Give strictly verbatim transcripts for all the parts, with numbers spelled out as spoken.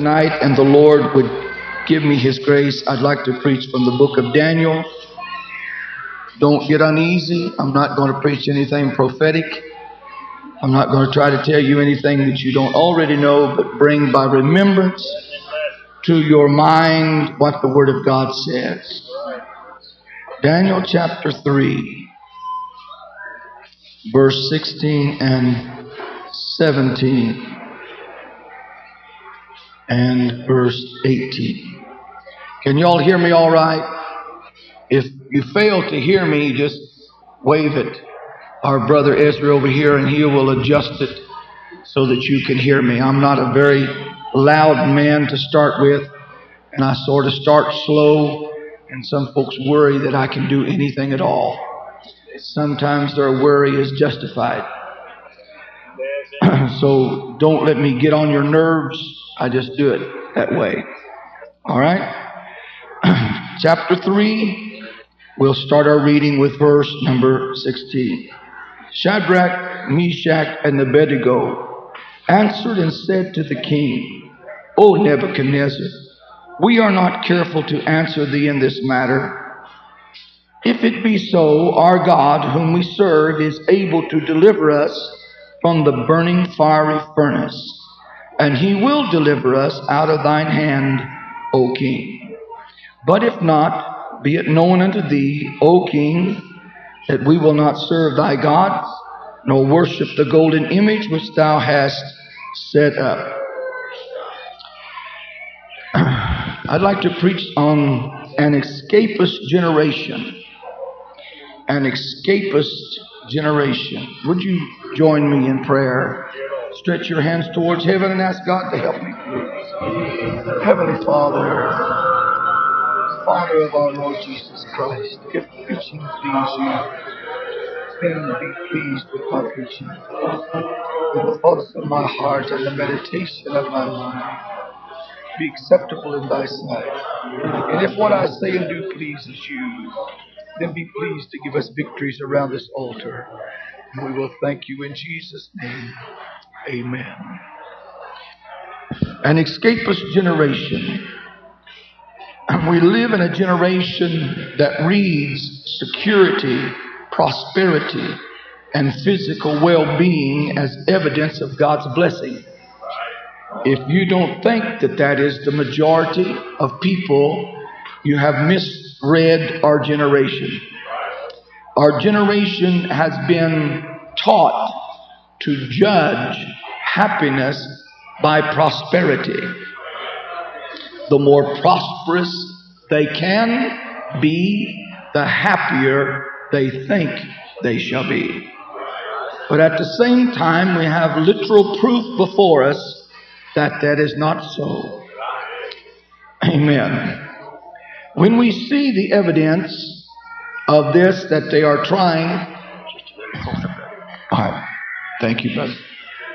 Tonight, and the Lord would give me His grace, I'd like to preach from the book of Daniel. Don't get uneasy. I'm not going to preach anything prophetic. I'm not going to try to tell you anything that you don't already know, but bring by remembrance to your mind what the Word of God says. Daniel chapter three, verse sixteen and seventeen. And verse eighteen. Can you all hear me all right? If you fail to hear me, just wave at our brother Ezra over here and he will adjust it so that you can hear me. I'm not a very loud man to start with, and I sort of start slow, and some folks worry that I can do anything at all. Sometimes their worry is justified. So don't let me get on your nerves. I just do it that way. All right? Chapter three, we'll start our reading with verse number sixteen. Shadrach, Meshach, and Abednego answered and said to the king, O Nebuchadnezzar, we are not careful to answer thee in this matter. If it be so, our God, whom we serve, is able to deliver us from the burning fiery furnace, and he will deliver us out of thine hand, O king. But if not, be it known unto thee, O king, that we will not serve thy gods, nor worship the golden image which thou hast set up. I'd like to preach on an escapist generation. An escapist generation. Would you join me in prayer? Stretch your hands towards heaven and ask God to help me. Heavenly Father, Father of our Lord Jesus Christ, if preaching please you, then be pleased with my preaching. And the thoughts of my heart and the meditation of my mind be acceptable in thy sight. And if what I say and do pleases you, then be pleased to give us victories around this altar. And we will thank you in Jesus' name. Amen. An escapist generation. We live in a generation that reads security, prosperity, and physical well-being as evidence of God's blessing. If you don't think that that is the majority of people, you have misread our generation. Our generation has been taught to judge happiness by prosperity. The more prosperous they can be, the happier they think they shall be. But at the same time, we have literal proof before us that that is not so. Amen. When we see the evidence of this, that they are trying... All right. Thank you, brother.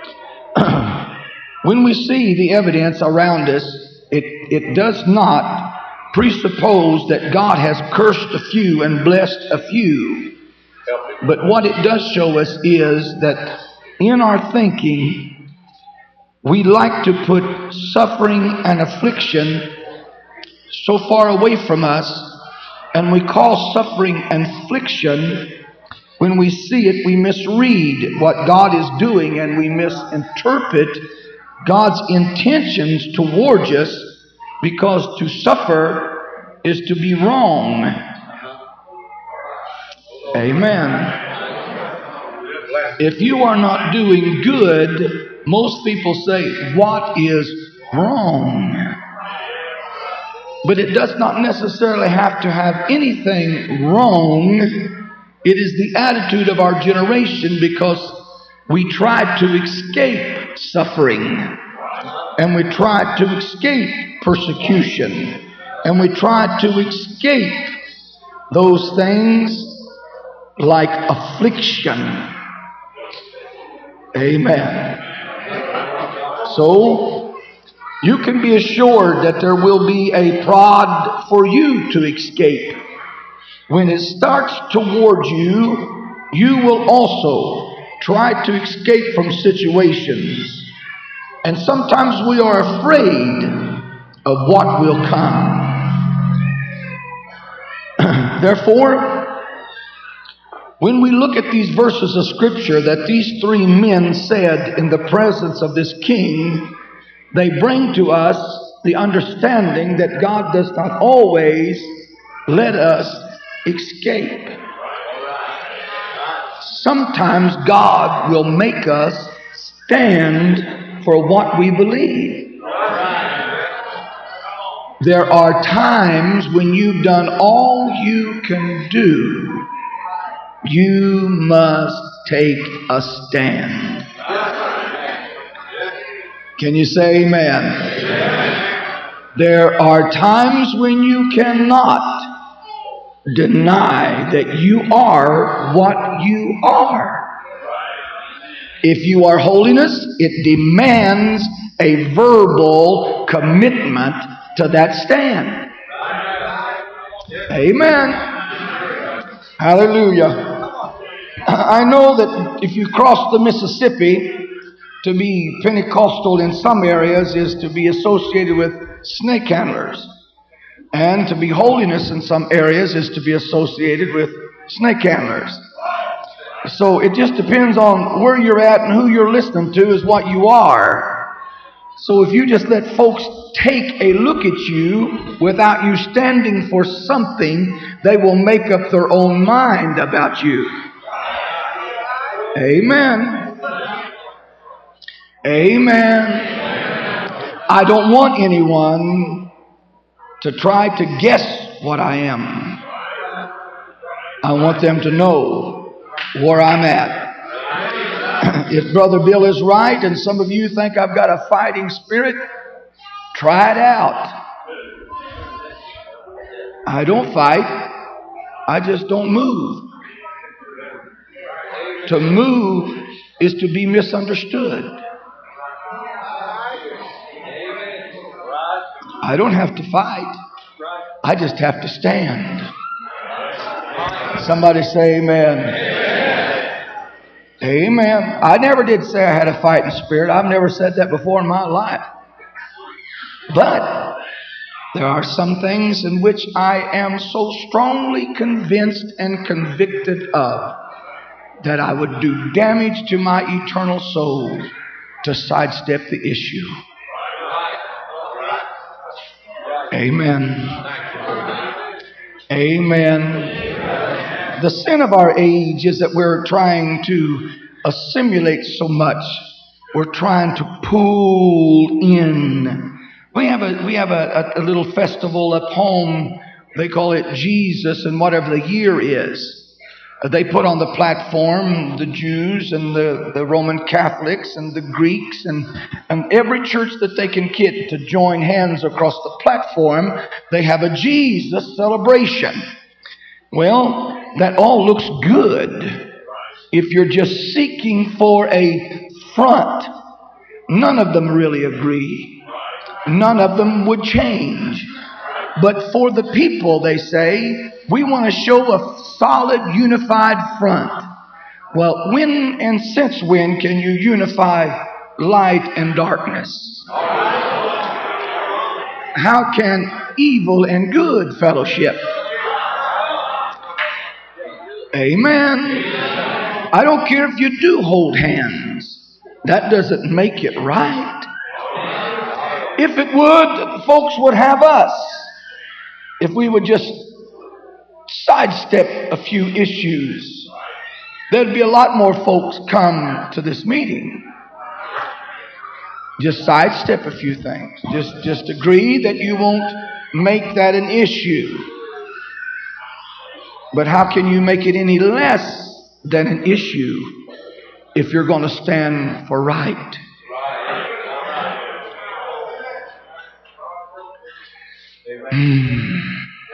When we see the evidence around us, it, it does not presuppose that God has cursed a few and blessed a few. But what it does show us is that in our thinking, we like to put suffering and affliction so far away from us, and we call suffering and affliction. When we see it, we misread what God is doing, and we misinterpret God's intentions towards us, because to suffer is to be wrong. Amen. If you are not doing good, most people say, what is wrong? But it does not necessarily have to have anything wrong. It is the attitude of our generation, because we try to escape suffering, and we try to escape persecution, and we try to escape those things like affliction. Amen. So, you can be assured that there will be a prod for you to escape. When it starts towards you, you will also try to escape from situations. And sometimes we are afraid of what will come. Therefore, when we look at these verses of Scripture that these three men said in the presence of this king, they bring to us the understanding that God does not always let us escape. Sometimes God will make us stand for what we believe. There are times when you've done all you can do, you must take a stand. Can you say amen? Amen? There are times when you cannot deny that you are what you are. If you are holiness, it demands a verbal commitment to that stand. Amen. Hallelujah. I know that if you cross the Mississippi, to be Pentecostal in some areas is to be associated with snake handlers. And to be holiness in some areas is to be associated with snake handlers. So it just depends on where you're at and who you're listening to is what you are. So if you just let folks take a look at you without you standing for something, they will make up their own mind about you. Amen. Amen. I don't want anyone to try to guess what I am. I want them to know where I'm at. If Brother Bill is right and some of you think I've got a fighting spirit, try it out. I don't fight. I just don't move. To move is to be misunderstood. I don't have to fight. I just have to stand. Somebody say amen. Amen. Amen. I never did say I had a fighting spirit. I've never said that before in my life. But there are some things in which I am so strongly convinced and convicted of that I would do damage to my eternal soul to sidestep the issue. Amen. Amen. The sin of our age is that we're trying to assimilate so much. We're trying to pull in. We have a we have a, a, a little festival at home. They call it Jesus and whatever the year is. They put on the platform the Jews and the, the Roman Catholics and the Greeks and, and every church that they can get to join hands across the platform, they have a Jesus celebration. Well, that all looks good if you're just seeking for a front. None of them really agree. None of them would change. But for the people, they say, we want to show a solid, unified front. Well, when and since when can you unify light and darkness? How can evil and good fellowship? Amen. I don't care if you do hold hands. That doesn't make it right. If it would, folks would have us. If we would just sidestep a few issues, there'd be a lot more folks come to this meeting. Just sidestep a few things. Just, just agree that you won't make that an issue. But how can you make it any less than an issue if you're going to stand for right? Mm.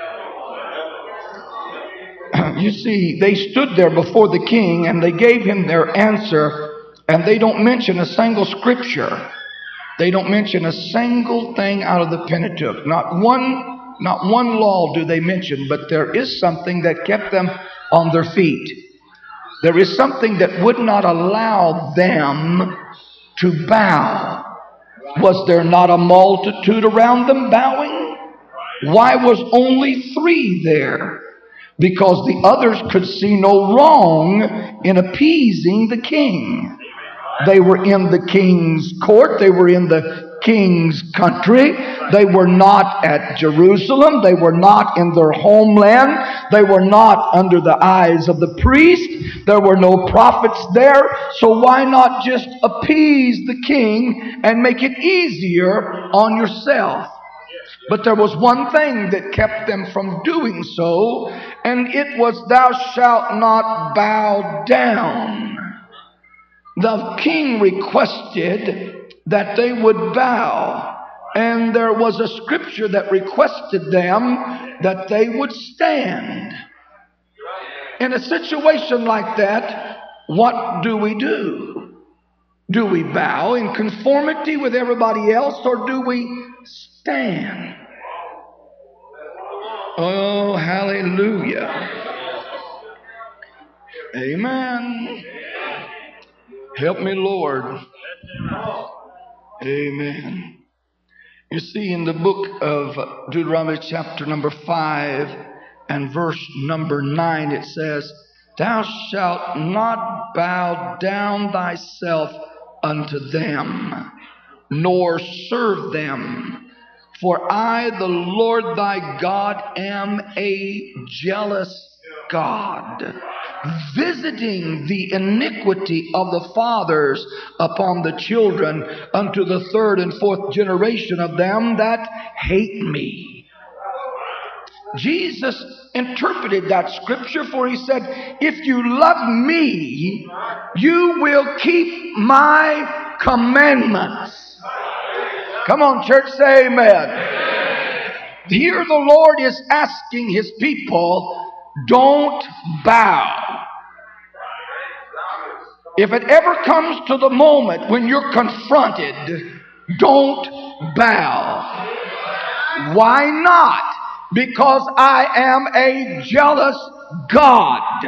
You see, they stood there before the king and they gave him their answer, and they don't mention a single scripture. They don't mention a single thing out of the Pentateuch. Not one, not one law do they mention, but there is something that kept them on their feet. There is something that would not allow them to bow. Was there not a multitude around them bowing? Why was only three there? Because the others could see no wrong in appeasing the king. They were in the king's court. They were in the king's country. They were not at Jerusalem. They were not in their homeland. They were not under the eyes of the priest. There were no prophets there. So why not just appease the king and make it easier on yourself? But there was one thing that kept them from doing so, and it was, thou shalt not bow down. The king requested that they would bow, and there was a scripture that requested them that they would stand. In a situation like that, what do we do? Do we bow in conformity with everybody else, or do we stand? Oh, hallelujah. Amen. Help me, Lord. Amen. You see, in the book of Deuteronomy chapter number five and verse number nine, it says, thou shalt not bow down thyself unto them, nor serve them. For I, the Lord thy God, am a jealous God, visiting the iniquity of the fathers upon the children unto the third and fourth generation of them that hate me. Jesus interpreted that scripture, for he said, if you love me, you will keep my commandments. Come on, church, say amen. Here the Lord is asking his people, don't bow. If it ever comes to the moment when you're confronted, don't bow. Why not? Because I am a jealous God.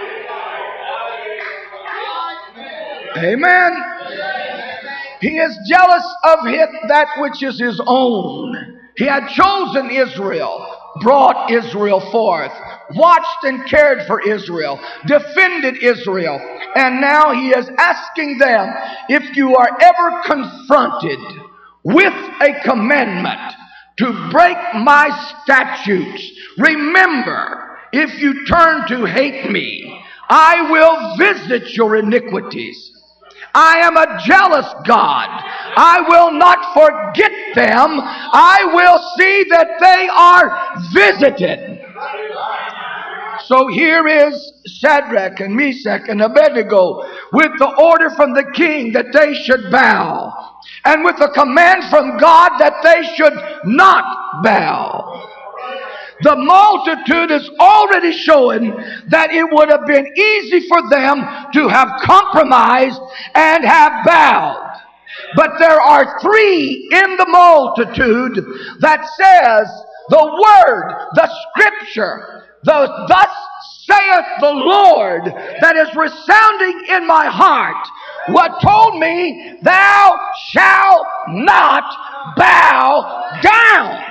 Amen. He is jealous of it, that which is his own. He had chosen Israel, brought Israel forth, watched and cared for Israel, defended Israel. And now he is asking them, if you are ever confronted with a commandment to break my statutes, remember, if you turn to hate me, I will visit your iniquities. I am a jealous God. I will not forget them. I will see that they are visited. So here is Shadrach and Meshach and Abednego with the order from the king that they should bow, and with a command from God that they should not bow. The multitude is already showing that it would have been easy for them to have compromised and have bowed. But there are three in the multitude that says the word, the scripture, the thus saith the Lord, that is resounding in my heart, what told me, thou shalt not bow down.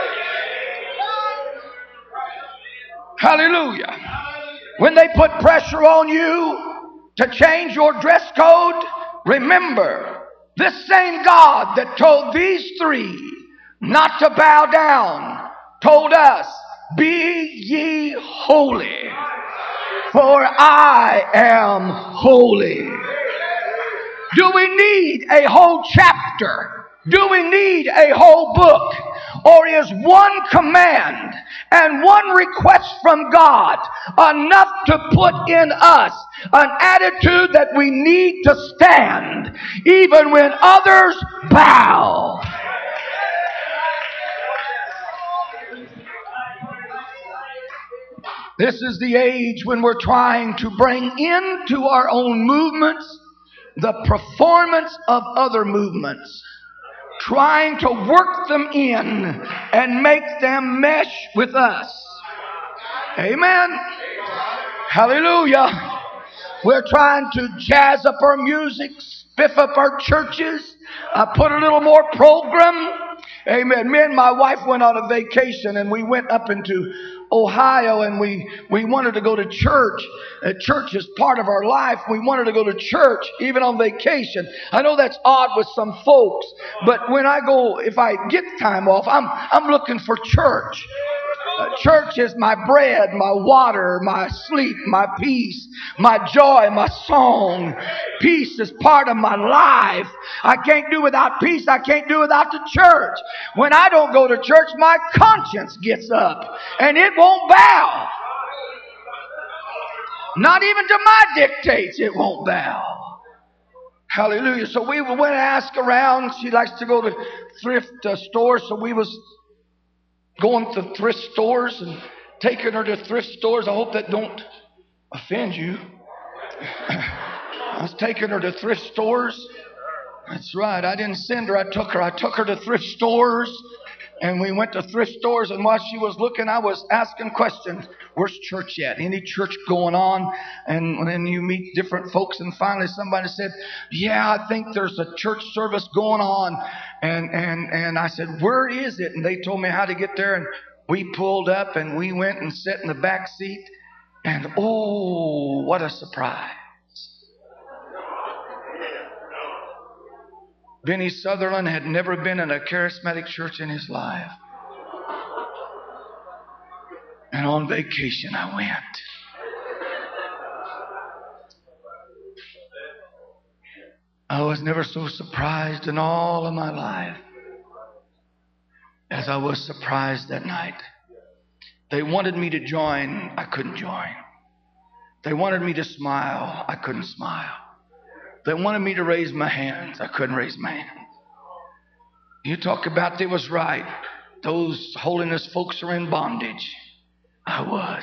Hallelujah. When they put pressure on you to change your dress code, remember, this same God that told these three not to bow down told us, be ye holy, for I am holy. Do we need a whole chapter? Do we need a whole book? Or is one command and one request from God enough to put in us an attitude that we need to stand even when others bow? This is the age when we're trying to bring into our own movements the performance of other movements, trying to work them in and make them mesh with us. Amen. Hallelujah. We're trying to jazz up our music, spiff up our churches. I put a little more program. Amen. Me and my wife went on a vacation and we went up into Ohio and we, we wanted to go to church. Uh, church is part of our life. We wanted to go to church even on vacation. I know that's odd with some folks, but when I go, if I get time off, I'm, I'm looking for church. Uh, church is my bread, my water, my sleep, my peace, my joy, my song. Peace is part of my life. I can't do without peace. I can't do without the church. When I don't go to church, my conscience gets up and it won't bow. Not even to my dictates, it won't bow. Hallelujah. So we went and asked around. She likes to go to thrift uh, stores, so we was going to thrift stores and taking her to thrift stores. I hope that don't offend you. I was taking her to thrift stores. That's right. I didn't send her. I took her. I took her to thrift stores. And we went to thrift stores. And while she was looking, I was asking questions. Where's church at? Any church going on? And then you meet different folks. And finally somebody said, yeah, I think there's a church service going on. And, and, and I said, where is it? And they told me how to get there. And we pulled up and we went and sat in the back seat. And oh, what a surprise. Benny Sutherland had never been in a charismatic church in his life. And on vacation I went. I was never so surprised in all of my life as I was surprised that night. They wanted me to join. I couldn't join. They wanted me to smile. I couldn't smile. They wanted me to raise my hands. I couldn't raise my hands. You talk about they was right. Those holiness folks are in bondage. I was.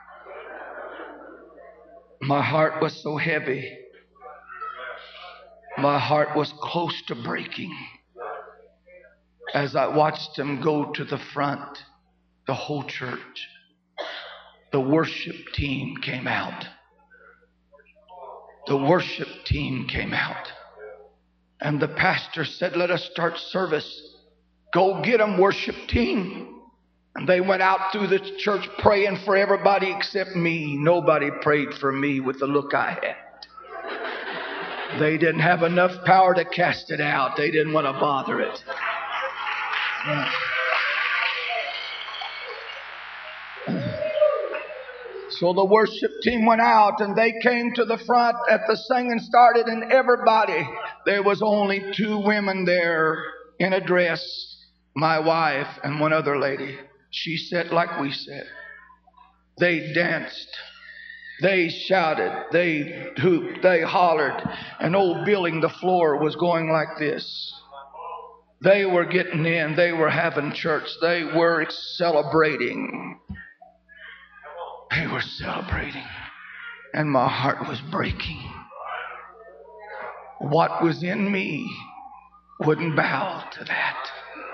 My heart was so heavy. My heart was close to breaking as I watched them go to the front, the whole church. The worship team came out. The worship team came out. And the pastor said, let us start service. Go get them, worship team. And they went out through the church praying for everybody except me. Nobody prayed for me with the look I had. They didn't have enough power to cast it out. They didn't want to bother it. Yeah. So the worship team went out and they came to the front at the singing started, and everybody, there was only two women there in a dress, my wife and one other lady. She sat like we sat. They danced. They shouted. They hooped. They hollered. And old Billing, the floor, was going like this. They were getting in. They were having church. They were celebrating. They were celebrating. And my heart was breaking. What was in me wouldn't bow to that.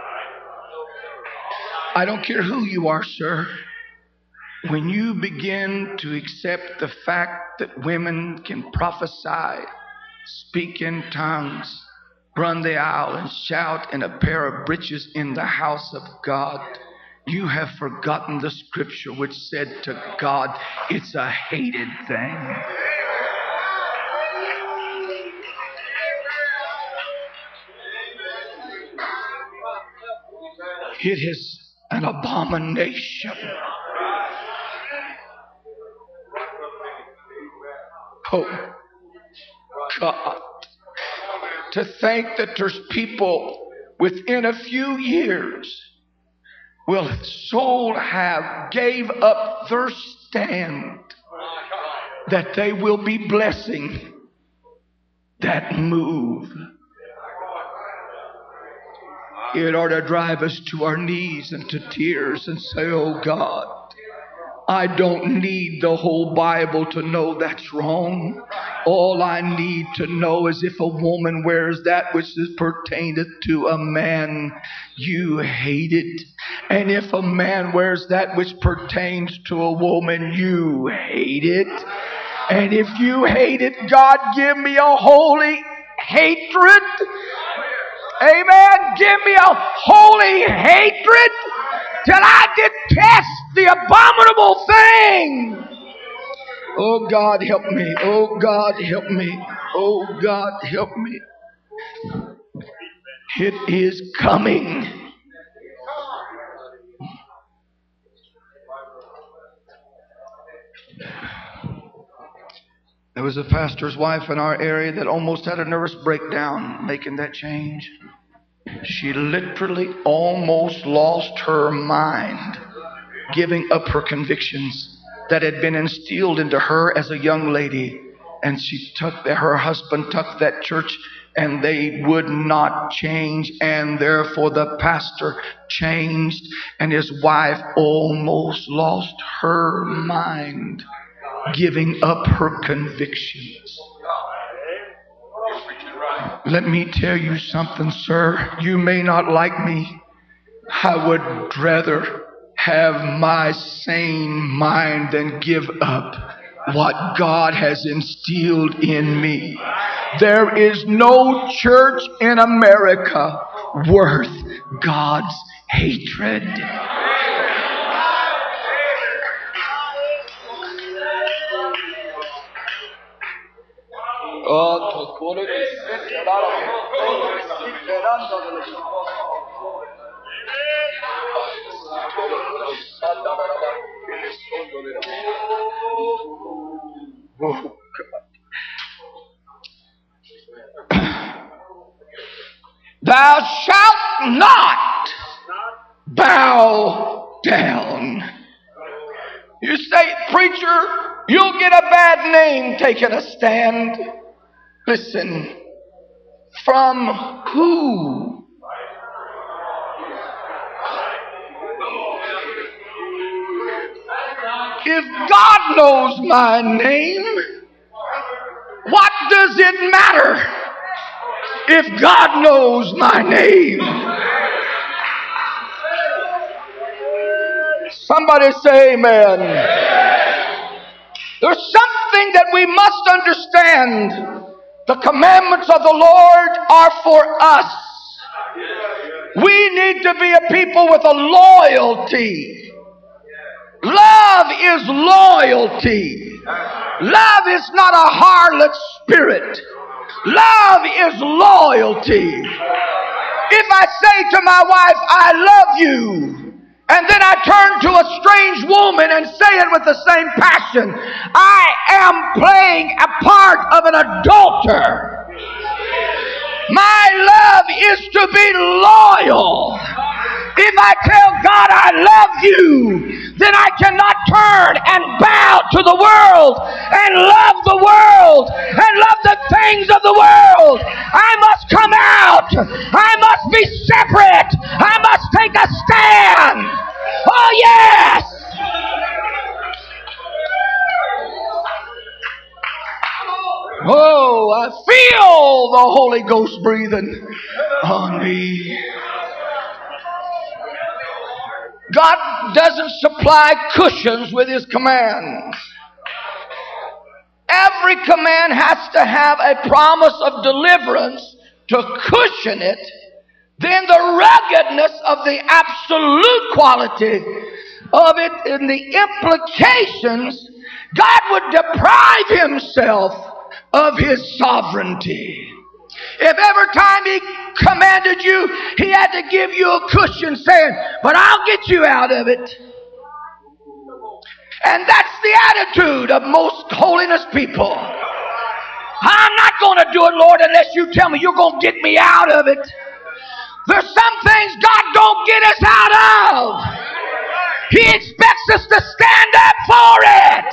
I don't care who you are, sir. When you begin to accept the fact that women can prophesy, speak in tongues, run the aisle and shout in a pair of breeches in the house of God, you have forgotten the scripture which said to God, it's a hated thing. It is an abomination. Oh, God. To think that there's people within a few years will so have gave up their stand that they will be blessing that move. It ought to drive us to our knees and to tears and say, oh God, I don't need the whole Bible to know that's wrong. All I need to know is if a woman wears that which is pertaineth to a man, you hate it. And if a man wears that which pertains to a woman, you hate it. And if you hate it, God, give me a holy hatred. Amen. Give me a holy hatred till I detest the abominable thing. Oh God, help me. Oh God, help me. Oh God, help me. It is coming. There was a pastor's wife in our area that almost had a nervous breakdown making that change. She literally almost lost her mind giving up her convictions that had been instilled into her as a young lady. And she took that, her husband took that church, and they would not change, and therefore the pastor changed, and his wife almost lost her mind giving up her convictions. Let me tell you something, sir. You may not like me. I would rather have my sane mind than give up what God has instilled in me. There is no church in America worth God's hatred. Oh, thou shalt not bow down. You say, preacher, you'll get a bad name taking a stand. Listen, from who? If God knows my name, what does it matter if God knows my name? Somebody say amen. There's something that we must understand. The commandments of the Lord are for us. We need to be a people with a loyalty. Love is loyalty. Love is not a harlot spirit. Love is loyalty. If I say to my wife, I love you, and then I turn to a strange woman and say it with the same passion, I am playing a part of an adulterer. My love is to be loyal. If I tell God I love you, then I cannot turn and bow to the world and love the world and love the things of the world. I must come out. I must be separate. I must take a stand. Oh, yes. Oh, I feel the Holy Ghost breathing on me. God doesn't supply cushions with His commands. Every command has to have a promise of deliverance to cushion it. Then the ruggedness of the absolute quality of it and the implications, God would deprive Himself of His sovereignty. If every time He commanded you, He had to give you a cushion saying, but I'll get you out of it. And that's the attitude of most holiness people. I'm not going to do it, Lord, unless you tell me you're going to get me out of it. There's some things God don't get us out of. He expects us to stand up for it.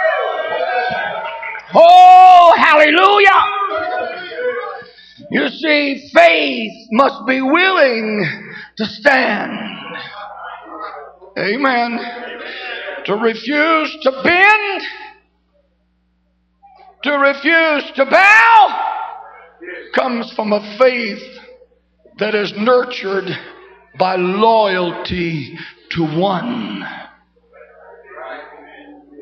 Oh, hallelujah. You see, faith must be willing to stand. Amen. To refuse to bend, to refuse to bow, comes from a faith that is nurtured by loyalty to one.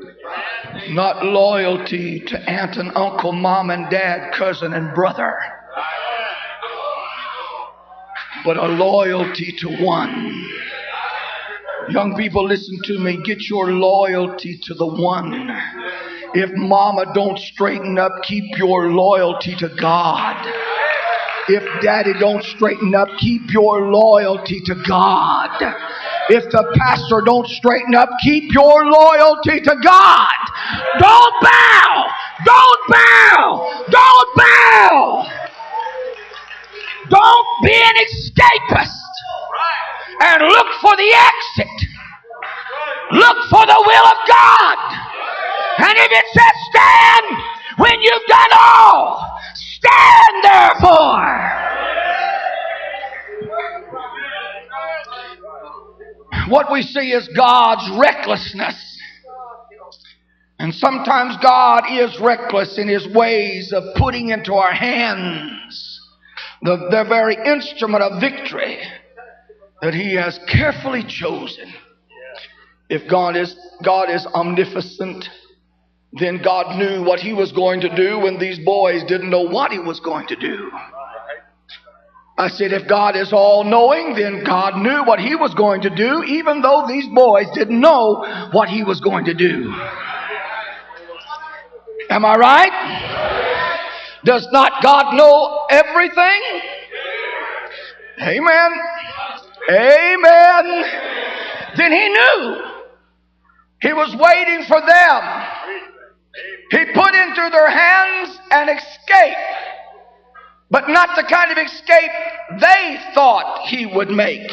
Not loyalty to aunt and uncle, mom and dad, cousin and brother. but a loyalty to one. Young people, listen to me. Get your loyalty to the one. If mama don't straighten up, keep your loyalty to God. If daddy don't straighten up, keep your loyalty to God. If the pastor don't straighten up, keep your loyalty to God. Don't bow. Don't bow. Don't bow. Don't be an escapist and look for the exit. Look for the will of God. And if it says stand when you've done all, stand therefore. What we see is God's recklessness. And sometimes God is reckless in His ways of putting into our hands the, the very instrument of victory that He has carefully chosen. If God is, God is omnipotent, then God knew what He was going to do when these boys didn't know what He was going to do. I said, if God is all-knowing, then God knew what He was going to do, even though these boys didn't know what He was going to do. Am I right? Does not God know everything? Amen. Amen. Then He knew. He was waiting for them. He put into their hands an escape, but not the kind of escape they thought He would make.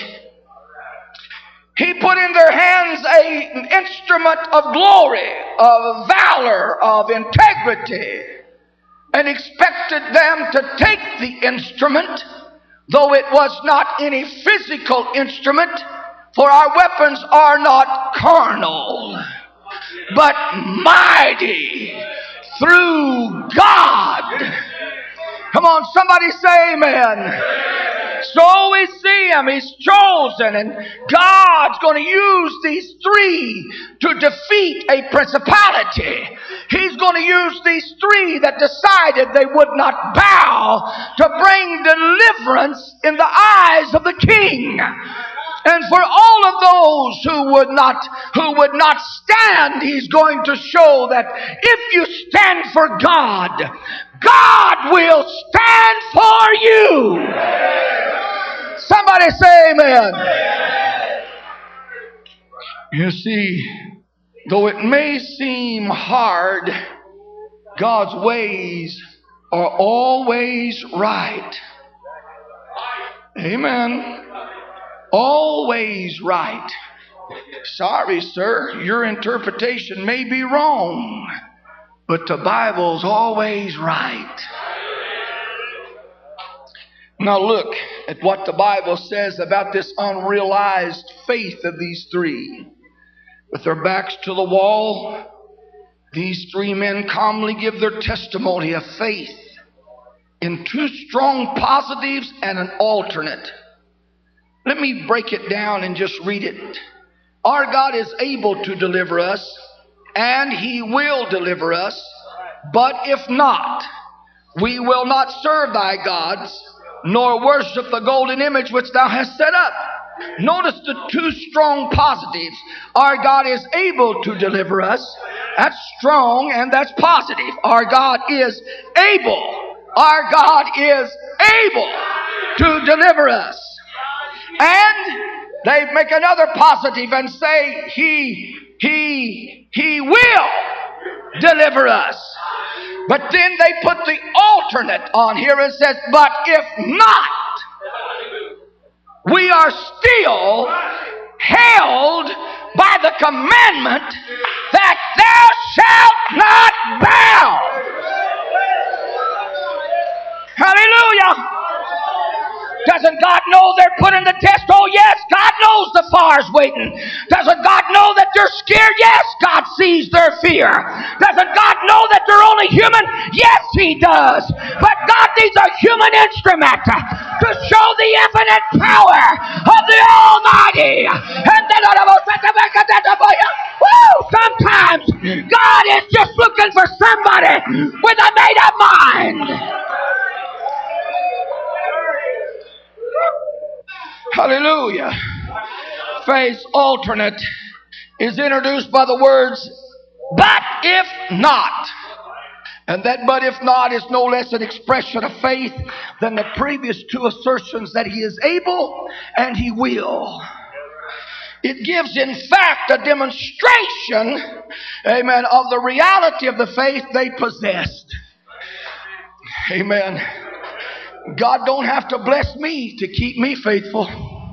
He put in their hands a, an instrument of glory, of valor, of integrity, and expected them to take the instrument, though it was not any physical instrument, for our weapons are not carnal, but mighty through God. Come on, somebody say amen. So we see Him. He's chosen, and God's going to use these three to defeat a principality. He's going to use these three that decided they would not bow to bring deliverance in the eyes of the king. And for all of those who would not who would not stand, He's going to show that if you stand for God, God will stand for you. Somebody say amen. You see, though it may seem hard, God's ways are always right. Amen. Always right. Sorry, sir, your interpretation may be wrong, but the Bible's always right. Now look at what the Bible says about this unrealized faith of these three. With their backs to the wall, these three men calmly give their testimony of faith in two strong positives and an alternate. Let me break it down and just read it. Our God is able to deliver us, and He will deliver us. But if not, we will not serve thy gods, nor worship the golden image which thou hast set up. Notice the two strong positives. Our God is able to deliver us. That's strong and that's positive. Our God is able. Our God is able to deliver us. And they make another positive and say, He, He, He will deliver us. But then they put the alternate on here and says, but if not, we are still held by the commandment that thou shalt not bow. Hallelujah. Doesn't God know they're put in the test? Oh yes, God knows the fire's waiting. Doesn't God know that they're scared? Yes, God sees their fear. Doesn't God know that they're only human? Yes, He does. But God needs a human instrument to show the infinite power of the Almighty. And then, woo, sometimes God is just looking for somebody with a made-up mind. Hallelujah. Faith's alternate is introduced by the words, but if not. And that but if not is no less an expression of faith than the previous two assertions that he is able and he will. It gives, in fact, a demonstration, amen, of the reality of the faith they possessed. Amen. God don't have to bless me to keep me faithful.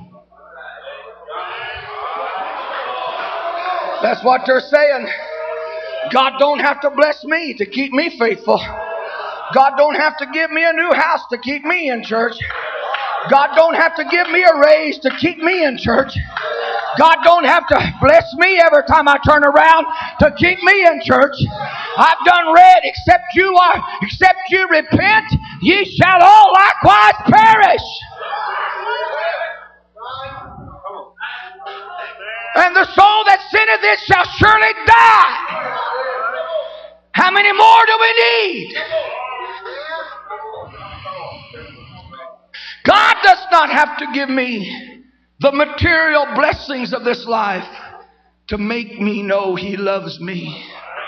That's what they're saying. God don't have to bless me to keep me faithful. God don't have to give me a new house to keep me in church. God don't have to give me a raise to keep me in church. God don't have to bless me every time I turn around to keep me in church. I've done read, except you are, except you repent, ye shall all likewise perish. And the soul that sinneth it shall surely die. How many more do we need? God does not have to give me the material blessings of this life to make me know He loves me.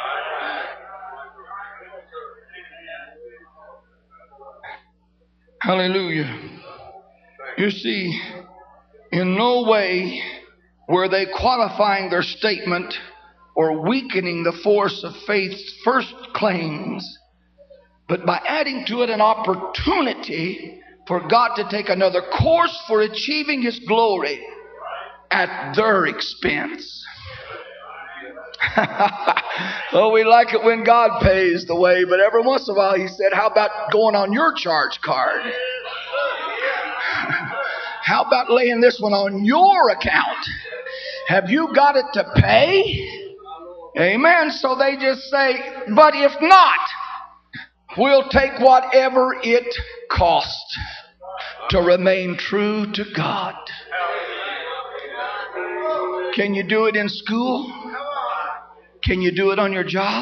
Hallelujah. You see, in no way were they qualifying their statement or weakening the force of faith's first claims, but by adding to it an opportunity for God to take another course for achieving His glory at their expense. Oh, we like it when God pays the way, but every once in a while He said, how about going on your charge card? How about laying this one on your account? Have you got it to pay? Amen. So they just say, but if not, we'll take whatever it costs to remain true to God. Can you do it in school? Can you do it on your job?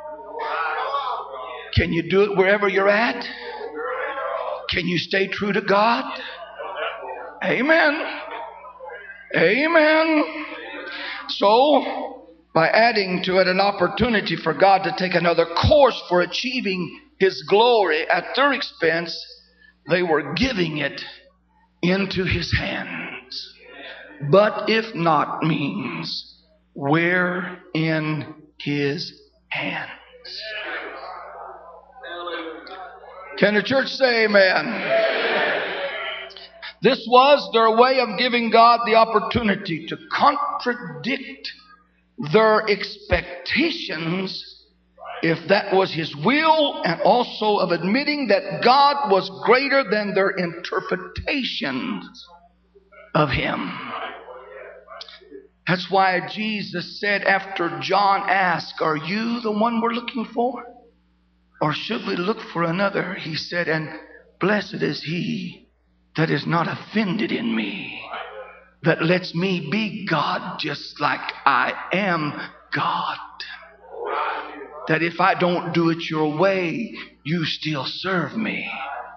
Can you do it wherever you're at? Can you stay true to God? Amen. Amen. So, by adding to it an opportunity for God to take another course for achieving His glory at their expense, they were giving it into His hands. But if not means, we're in His hands. Can the church say amen? This was their way of giving God the opportunity to contradict their expectations, if that was His will, and also of admitting that God was greater than their interpretations of Him. That's why Jesus said after John asked, are you the one we're looking for? Or should we look for another? He said, and blessed is he that is not offended in me, that lets me be God just like I am God. That if I don't do it your way, you still serve me.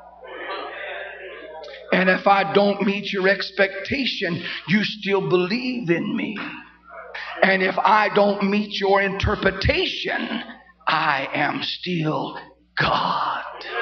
And if I don't meet your expectation, you still believe in me. And if I don't meet your interpretation, I am still God.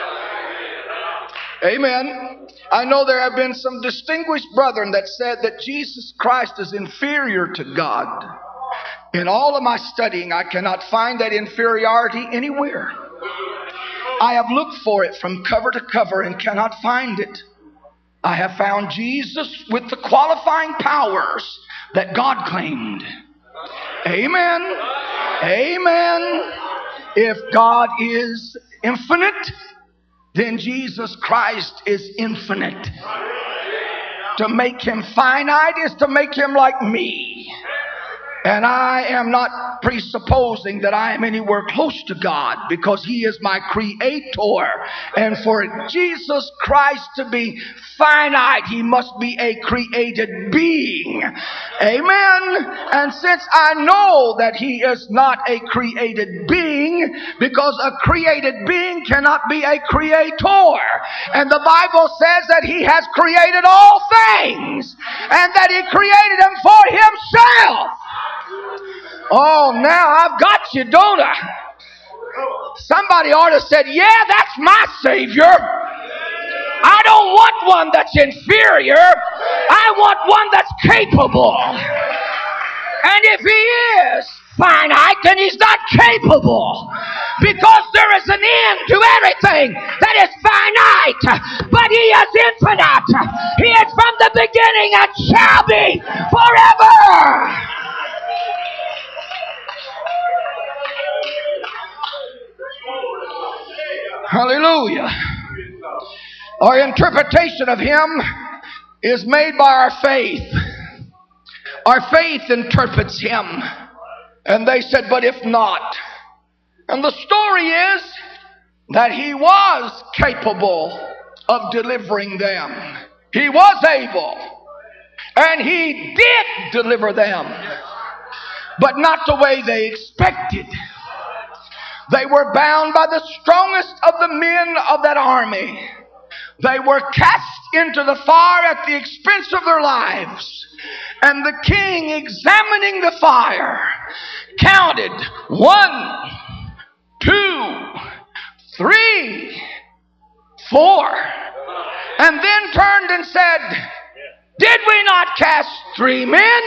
Amen. I know there have been some distinguished brethren that said that Jesus Christ is inferior to God. In all of my studying, I cannot find that inferiority anywhere. I have looked for it from cover to cover and cannot find it. I have found Jesus with the qualifying powers that God claimed. Amen. Amen. If God is infinite, then Jesus Christ is infinite. To make Him finite is to make Him like me. And I am not presupposing that I am anywhere close to God, because He is my Creator. And for Jesus Christ to be finite, He must be a created being. Amen. And since I know that He is not a created being, because a created being cannot be a creator. And the Bible says that He has created all things, and that He created them for Himself. Oh, now I've got you, don't I? Somebody ought to have said, yeah, that's my Savior. I don't want one that's inferior. I want one that's capable. And if He is finite, then He's not capable, because there is an end to everything that is finite. But He is infinite. He is from the beginning and shall be forever. Hallelujah. Our interpretation of Him is made by our faith. Our faith interprets Him. And they said, but if not. And the story is that He was capable of delivering them. He was able. And He did deliver them. But not the way they expected. They were bound by the strongest of the men of that army. They were cast into the fire at the expense of their lives. And the king, examining the fire, counted one, two, three, four, and then turned and said, did we not cast three men?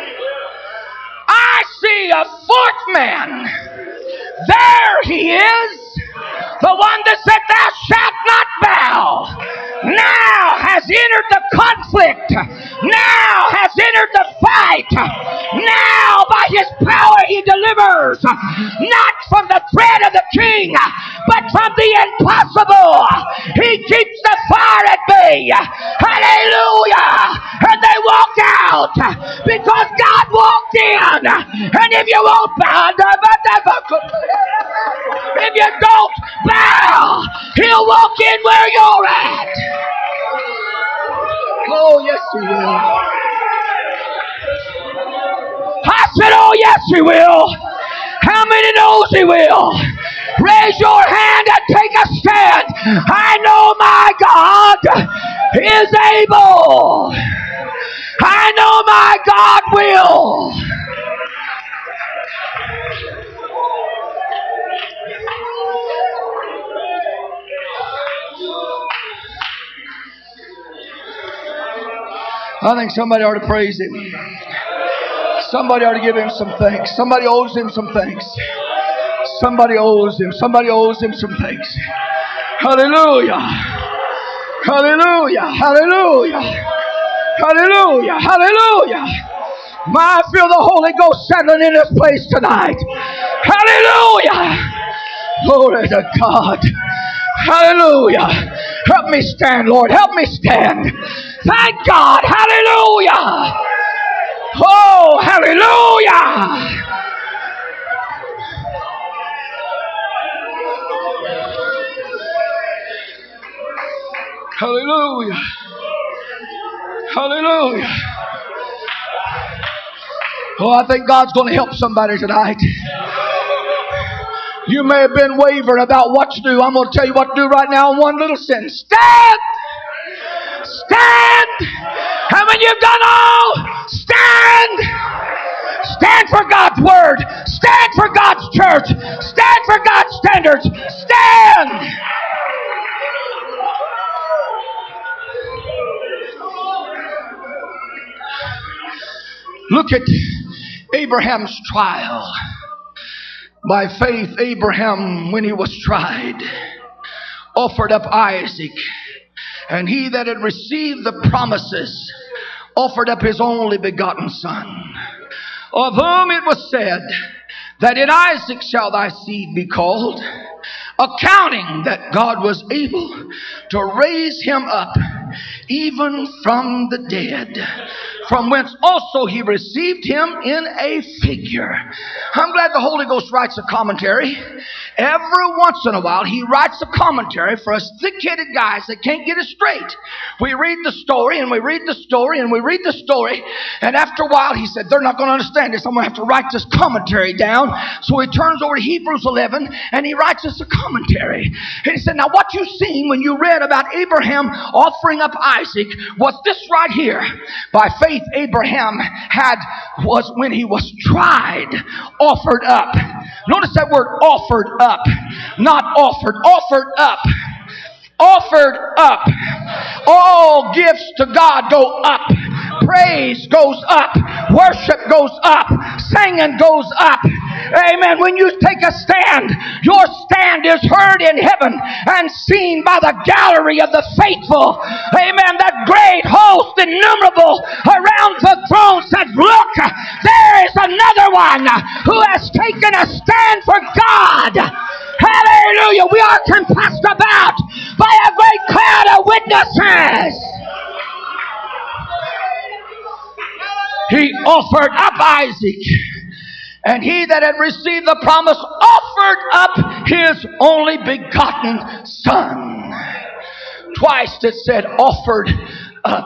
I see a fourth man. There he is, the one that said, thou shalt not bow, now has entered the conflict, now has entered the fight, now by His power He delivers, not from the threat of the king, but from the impossible. He keeps the fire at bay. Hallelujah. And they walked out because God walked in. And if you won't bow, if you don't bow, He'll walk in where you're at. Oh, yes, He will. I said, oh, yes, He will. How many knows He will? Raise your hand and take a stand. I know my God is able. I know my God will. I think somebody ought to praise Him. Somebody ought to give Him some thanks. Somebody owes Him some thanks. Somebody owes Him. Somebody owes Him some thanks. Hallelujah. Hallelujah. Hallelujah. Hallelujah. Hallelujah. My, I feel the Holy Ghost settling in this place tonight. Hallelujah. Glory to God. Hallelujah. Help me stand, Lord. Help me stand. Thank God. Hallelujah. Oh, hallelujah. Hallelujah. Hallelujah. Oh, I think God's going to help somebody tonight. You may have been wavering about what to do. I'm going to tell you what to do right now in one little sentence. Stand! Stand! And when you've done all, stand! Stand for God's word. Stand for God's church. Stand for God's standards. Stand! Look at Abraham's trial. By faith, Abraham, when he was tried, offered up Isaac. And he that had received the promises offered up his only begotten son, of whom it was said that in Isaac shall thy seed be called, accounting that God was able to raise him up even from the dead, from whence also he received him in a figure. I'm glad the Holy Ghost writes a commentary. Every once in a while, he writes a commentary for us thick-headed guys that can't get it straight. We read the story, and we read the story, and we read the story, and after a while, he said, they're not going to understand this. I'm going to have to write this commentary down. So he turns over to Hebrews eleven, and he writes us a commentary. And he said, now what you seen when you read about Abraham offering up Isaac was this right here. By faith, Abraham had, was when he was tried, offered up. Notice that word, offered up. Not offered, offered up. Offered up. All gifts to God go up. Praise goes up. Worship goes up. Singing goes up. Amen. When you take a stand, your stand is heard in heaven and seen by the gallery of the faithful. Amen. That great host, innumerable, around the throne said, look, there is another one who has taken a stand for God. Hallelujah. We are compassed about by a great cloud of witnesses. He offered up Isaac, and he that had received the promise offered up his only begotten son. Twice it said offered up.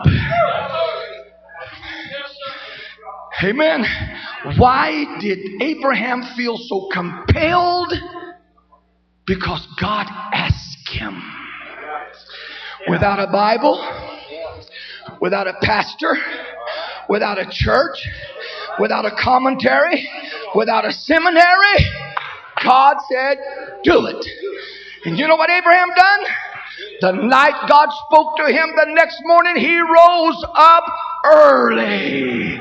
Amen. Why did Abraham feel so compelled? Because God asked him. Without a Bible, without a pastor, without a church, without a commentary, without a seminary, God said, do it. And you know what Abraham done? The night God spoke to him, the next morning he rose up early.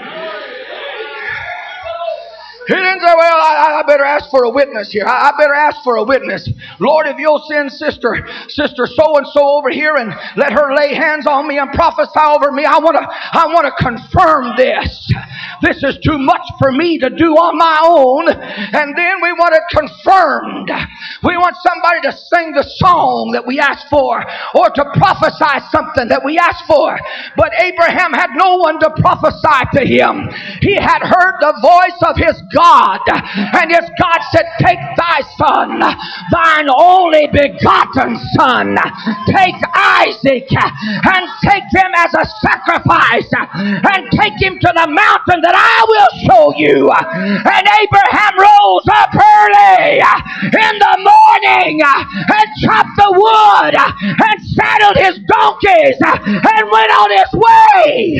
He didn't say, well, I, I better ask for a witness here. I, I better ask for a witness. Lord, if you'll send sister, sister so-and-so over here and let her lay hands on me and prophesy over me, I want to I want to confirm this. This is too much for me to do on my own. And then we want it confirmed. We want somebody to sing the song that we asked for or to prophesy something that we asked for. But Abraham had no one to prophesy to him. He had heard the voice of his God. And his God said, take thy son, thine only begotten son. Take Isaac and take him as a sacrifice and take him to the mountain that I will show you. And Abraham rose up early in the morning and chopped the wood and saddled his donkeys and went on his way.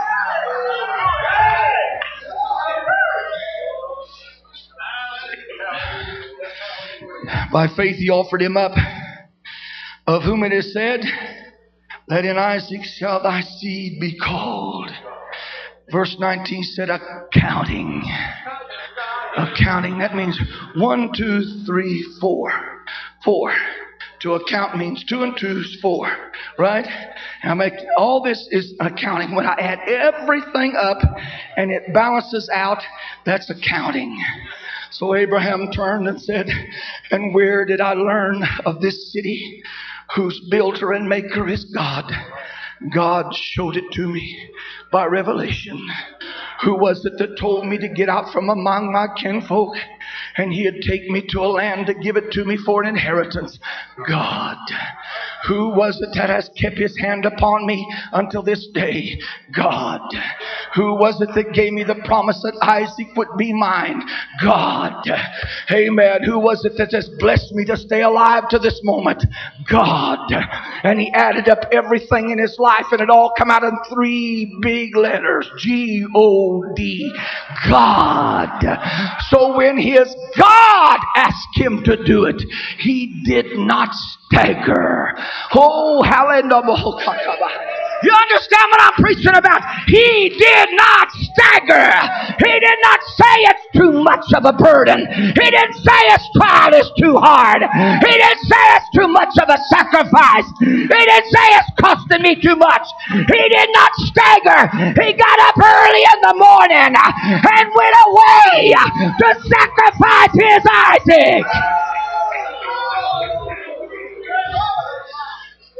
By faith he offered him up, of whom it is said, that in Isaac shall thy seed be called. Verse nineteen said, accounting. Accounting, that means one, two, three, four. Four. To account means two and two is four, right? And I make all this is accounting. When I add everything up and it balances out, that's accounting. So Abraham turned and said, and where did I learn of this city whose builder and maker is God? God showed it to me by revelation. Who was it that told me to get out from among my kinfolk and he'd take me to a land to give it to me for an inheritance? God. Who was it that has kept his hand upon me until this day? God. Who was it that gave me the promise that Isaac would be mine? God. Amen. Who was it that has blessed me to stay alive to this moment? God. And he added up everything in his life and it all come out in three big letters. G O D. God. So when his God asked him to do it, he did not stagger. Oh, hallelujah. You understand what I'm preaching about? He did not stagger. He did not say it's too much of a burden. He didn't say his trial is too hard. He didn't say it's too much of a sacrifice. He didn't say it's costing me too much. He did not stagger. He got up early in the morning and went away to sacrifice his Isaac.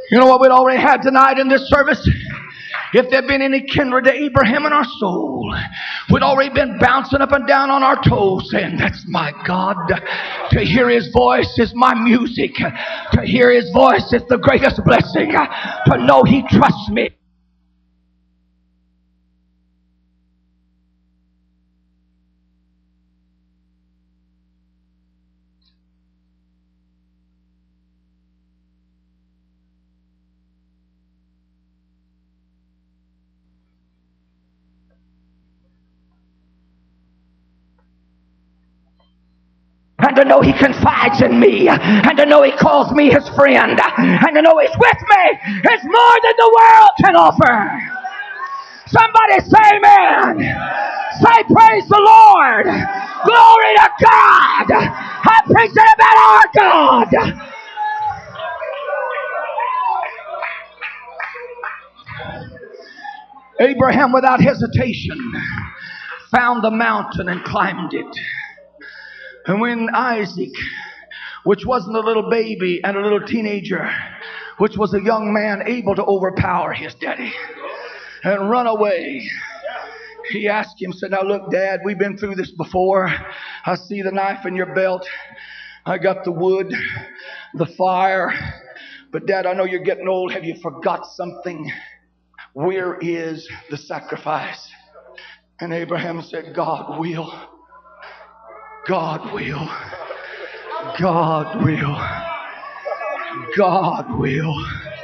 You know what we'd already had tonight in this service? If there been any kindred to Abraham in our soul, we'd already been bouncing up and down on our toes saying, that's my God. To hear His voice is my music. To hear His voice is the greatest blessing. To know He trusts me. And to know He confides in me, and to know He calls me His friend, and to know He's with me is more than the world can offer. Somebody say amen. Say praise the Lord. Glory to God. I'm preaching about our God. Abraham, without hesitation, found the mountain and climbed it. And when Isaac, which wasn't a little baby and a little teenager, which was a young man able to overpower his daddy and run away, he asked him, said, now look, Dad, we've been through this before. I see the knife in your belt. I got the wood, the fire. But Dad, I know you're getting old. Have you forgot something? Where is the sacrifice? And Abraham said, God will. God will. God will. God will.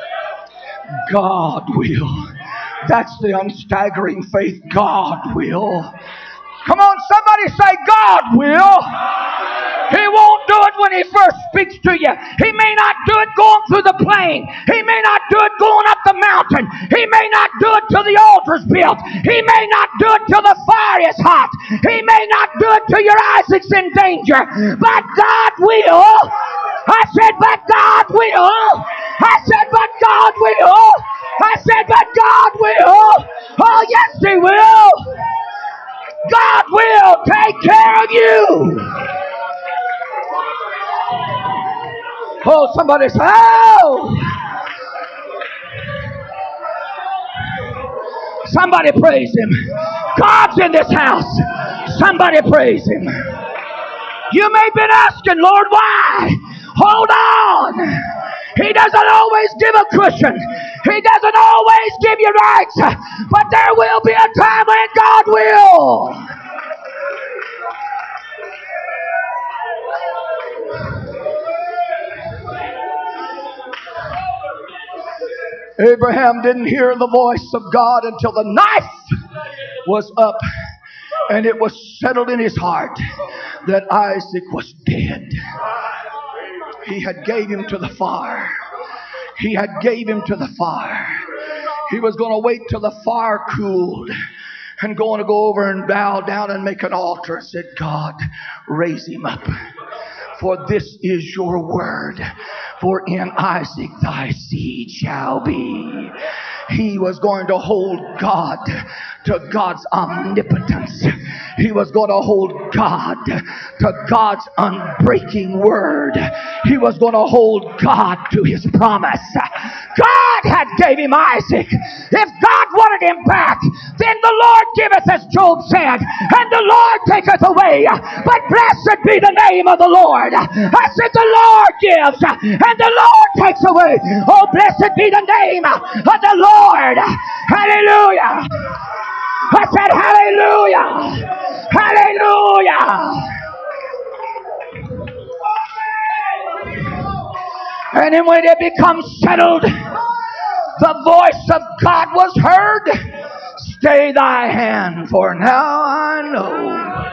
God will. That's the unstaggering faith. God will. Come on, somebody say God will. He won't do it when He first speaks to you. He may not do it going through the plain. He may not do it going up the mountain. He may not do it till the altar's built. He may not do it till the fire is hot. He may not do it till your Isaac's in danger. But God will. I said, but God will. I said, but God will. I said, but God will. Oh, yes, He will. God will take care of you. Oh, somebody say, oh! Somebody praise Him. God's in this house. Somebody praise Him. You may have been asking, Lord, why? Hold on. He doesn't always give a cushion. He doesn't always give you rights. But there will be a time when God will. Abraham didn't hear the voice of God until the knife was up and it was settled in his heart that Isaac was dead. He had gave him to the fire. He had gave him to the fire. He was going to wait till the fire cooled and going to go over and bow down and make an altar and said, God, raise him up. For this is your word. For in Isaac thy seed shall be. He was going to hold God to God's omnipotence. He was going to hold God to God's unbreaking word. He was going to hold God to His promise. God had gave him Isaac. If God wanted him back, then the Lord giveth, as Job said, and the Lord taketh away. But blessed be the name of the Lord. I said the Lord gives and the Lord takes away. Oh, blessed be the name of the Lord. Hallelujah. I said hallelujah. Hallelujah. And then when it becomes settled, the voice of God was heard. Stay thy hand, for now I know.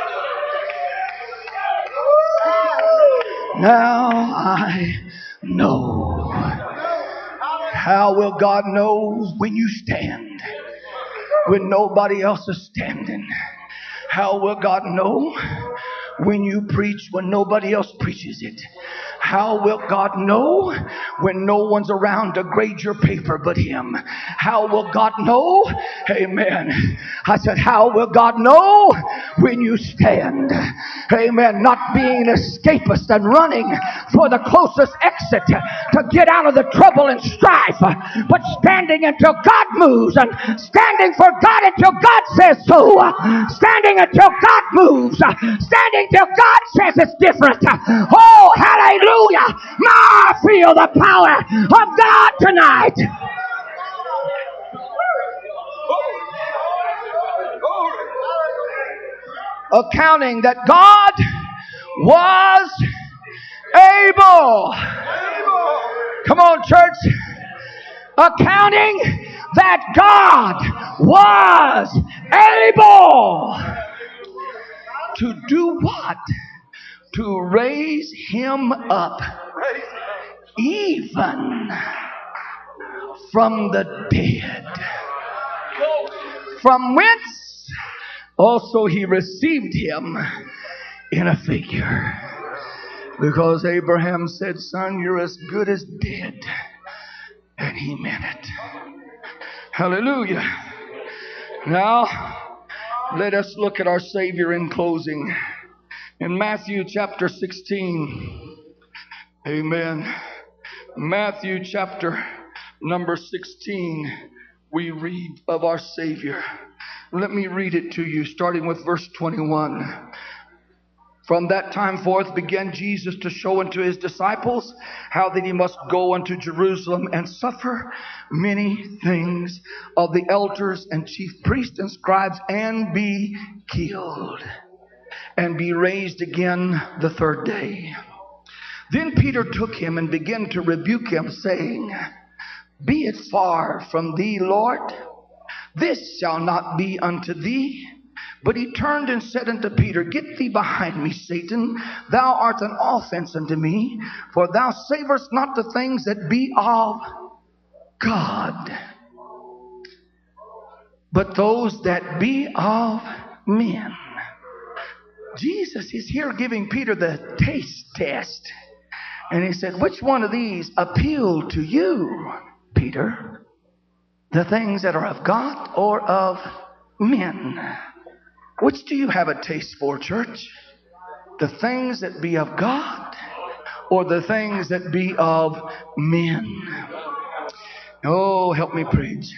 Now I know. How will God know when you stand when nobody else is standing? How will God know when you preach when nobody else preaches it? How will God know when no one's around to grade your paper but Him? How will God know? Amen. I said, how will God know when you stand? Amen. Not being an escapist and running for the closest exit to get out of the trouble and strife, but standing until God moves, and standing for God until God says so, standing until God moves, standing till God says it's different. Oh, hallelujah. Now I feel the power of God tonight. Accounting that God was able. Come on, church. Accounting that God was able to do what? To raise Him up even from the dead. From whence also He received Him in a figure. Because Abraham said, son, you're as good as dead. And He meant it. Hallelujah. Now, let us look at our Savior in closing. In Matthew chapter sixteen. Amen. Matthew chapter number sixteen. We read of our Savior. Let me read it to you, starting with verse twenty-one. From that time forth began Jesus to show unto His disciples how that He must go unto Jerusalem and suffer many things of the elders and chief priests and scribes, and be killed, and be raised again the third day. Then Peter took Him and began to rebuke Him, saying, be it far from Thee, Lord, this shall not be unto Thee. But He turned and said unto Peter, get thee behind me, Satan. Thou art an offense unto me, for thou savorest not the things that be of God, but those that be of men. Jesus is here giving Peter the taste test. And He said, which one of these appeal to you, Peter? The things that are of God or of men? Which do you have a taste for, church? The things that be of God or the things that be of men? Oh, help me preach.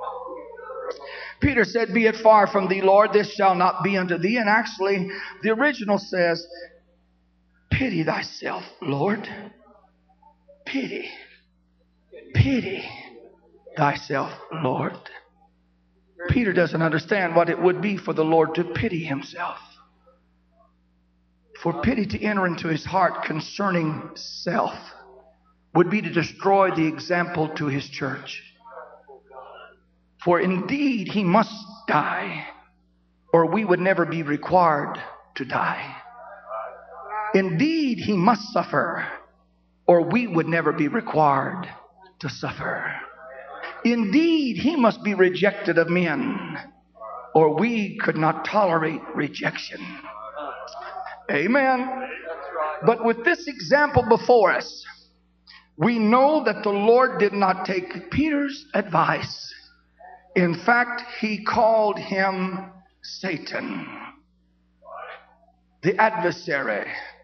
Peter said, be it far from Thee, Lord, this shall not be unto Thee. And actually, the original says, pity Thyself, Lord. Pity. Pity Thyself, Lord. Peter doesn't understand what it would be for the Lord to pity Himself. For pity to enter into His heart concerning self would be to destroy the example to His church. For indeed He must die, or we would never be required to die. Indeed He must suffer, or we would never be required to suffer. Indeed, He must be rejected of men, or we could not tolerate rejection. Amen. But with this example before us, we know that the Lord did not take Peter's advice. In fact, He called him Satan, the adversary.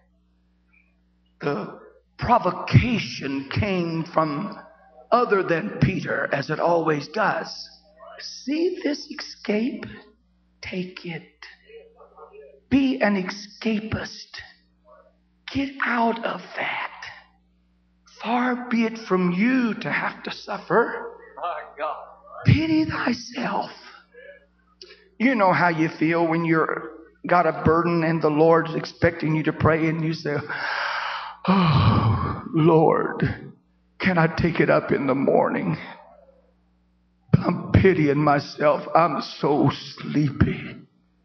The provocation came from other than Peter, as it always does. See this escape? Take it. Be an escapist. Get out of that. Far be it from you to have to suffer. Pity thyself. You know how you feel when you're got a burden and the Lord's expecting you to pray, and you say, oh, Lord, can I take it up in the morning? I'm pitying myself. I'm so sleepy.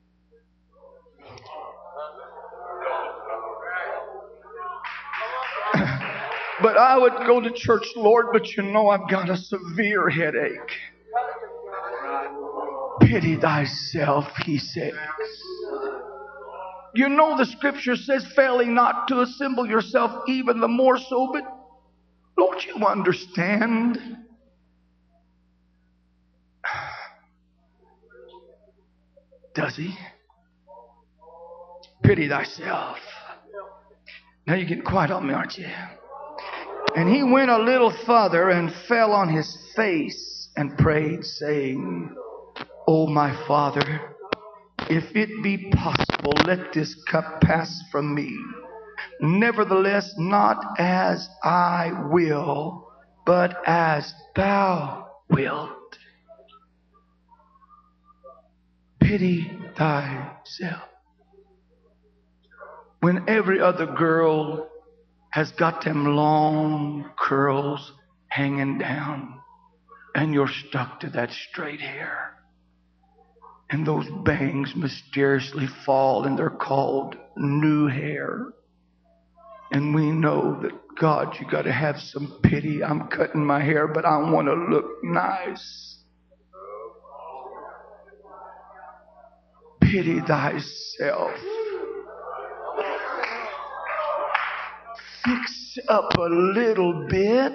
But I would go to church, Lord, but you know I've got a severe headache. Pity thyself, He says. You know the scripture says, failing not to assemble yourself even the more so, but don't you understand? Does he? Pity thyself. Now you're getting quiet on me, aren't you? And he went a little further and fell on his face and prayed, saying, O my Father, if it be possible, let this cup pass from me. Nevertheless, not as I will, but as thou wilt. Pity thyself. When every other girl has got them long curls hanging down, and you're stuck to that straight hair, and those bangs mysteriously fall, and they're called new hair. And we know that, God, you got to have some pity. I'm cutting my hair, but I want to look nice. Pity thyself. Fix up a little bit.